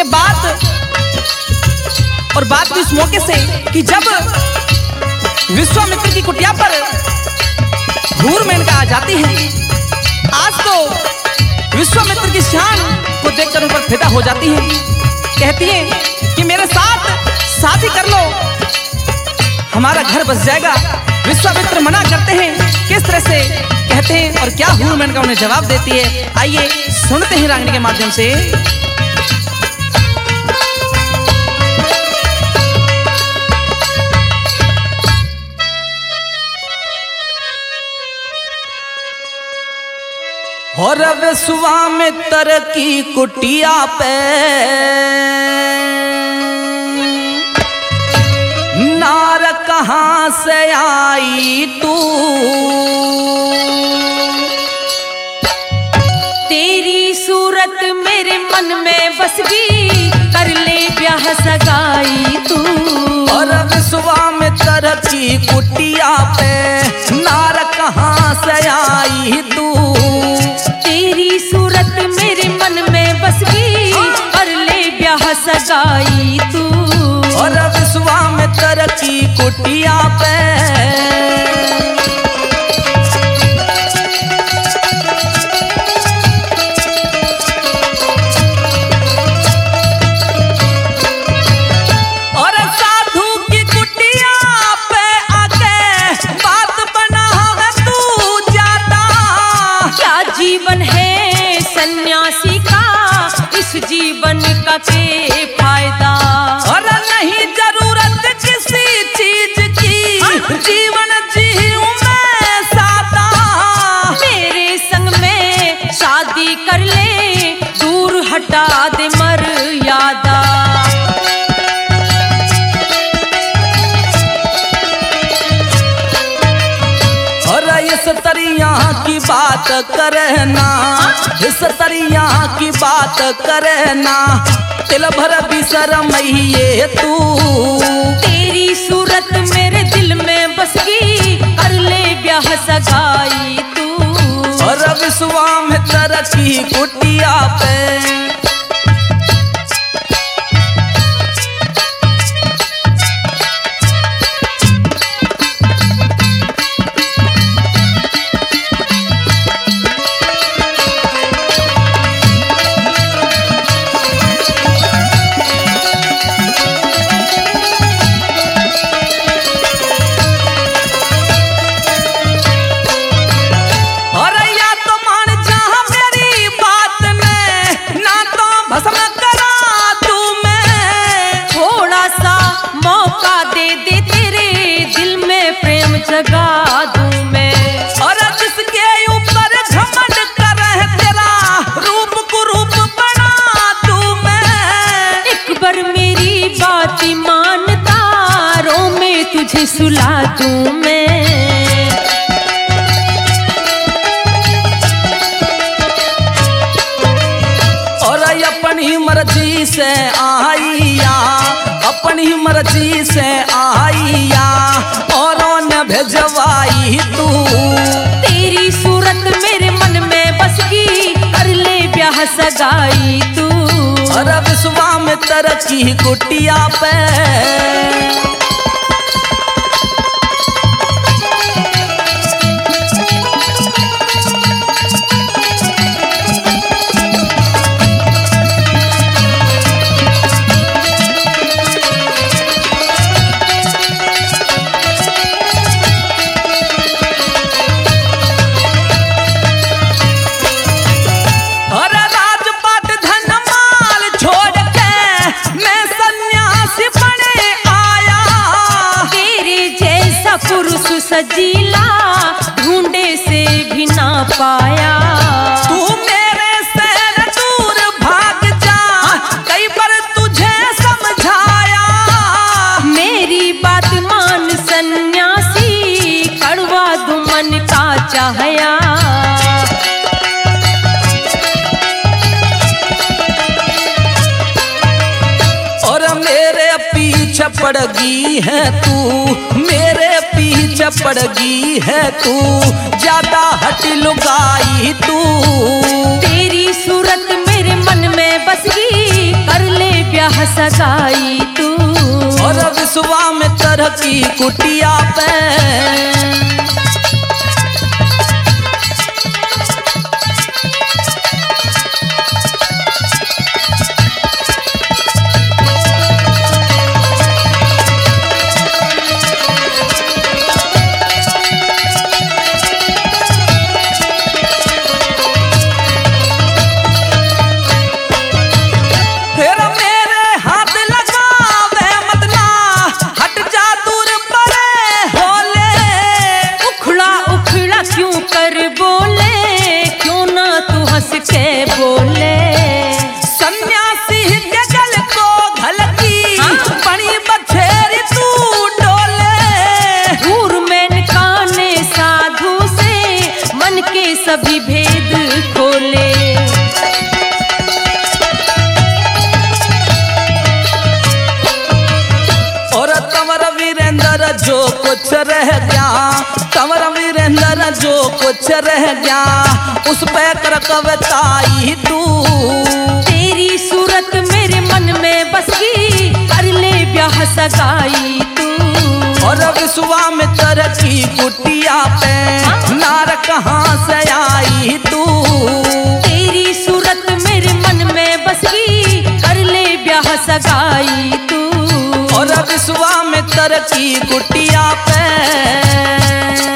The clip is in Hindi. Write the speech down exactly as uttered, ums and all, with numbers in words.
बात और बात भी इस मौके से कि जब विश्वामित्र की कुटिया पर घूर मेनका आ जाती है, आज तो विश्वामित्र की शान को देखकर उन पर फिदा हो जाती है। कहती है कि मेरे साथ शादी कर लो, हमारा घर बस जाएगा। विश्वामित्र मना करते हैं, किस तरह से कहते हैं और क्या हूर मेनका उन्हें जवाब देती है, आइए सुनते हैं रागनी के माध्यम से। और विश्वामित्र की कुटिया पे नार कहाँ से आई तू, तेरी सूरत मेरे मन में बस गई, कर ले ब्याह सगाई तू। और विश्वामित्र की कुटिया पे नार कहाँ से आई तू, तेरी सूरत मेरे मन में बस गई, कर ले ब्याह सगाई तू। और विश्वामित्र की कुटिया पे और साधु की कुटिया पे आके बात बना है तू जाता। क्या जीवन है सन्यासी का, इस जीवन का के फायदा। और नहीं जरूरत किसी चीज की, जीवन जीऊं मैं सादा। मेरे संग में शादी कर ले, दूर हटा दे मर्यादा। और इस तरिया की बात करना, इस तरिया की बात करना, तिल भर भी शरमइये तू। तेरी सूरत मेरे दिल में बस गई, कर ले ब्याह सगाई तू। और विश्वामित्र की कुटिया पे जगा दूं मैं। और जिसके ऊपर घमंड करे तेरा रूप को रूप बना दूं मैं। एक बार मेरी बात मान, तारों में तुझे सुला दूं मैं। और अपनी मर्जी से आईया, अपनी मर्जी से आईया, और भेजवाई तू। तेरी सूरत मेरे मन में बस गई, कर ले ब्याह सगाई तू। और विश्वामित्र की कुटिया पे पुरुष सजीला ढूंढे से भी ना पाया। तू मेरे से दूर भाग जा, कई बार तुझे समझाया। मेरी बात मान सन्यासी, कड़वा दूं मन का चाहया। और मेरे पीछे पड़ गई है तू, मेरे पीछे पड़ गई है तू, ज्यादा हट लुगाई तू। तेरी सूरत मेरे मन में बस गई, कर ले ब्याह सगाई तू। और विश्वामित्र की कुटिया पे सभी भेद खोले। और तंवर वीरेंद्र जो कुछ रह गया, तंवर वीरेंद्र जो कुछ रह गया, उस पे कर कविताई तू। तेरी सूरत मेरे मन में बस गई, कर ले ब्याह सगाई तू। और विश्वामित्र की कुटिया पे नार कहाँ से आई तू। तेरी सूरत मेरे मन में बस गई, कर ले ब्याह सगाई तू। और विश्वामित्र की कुटिया पे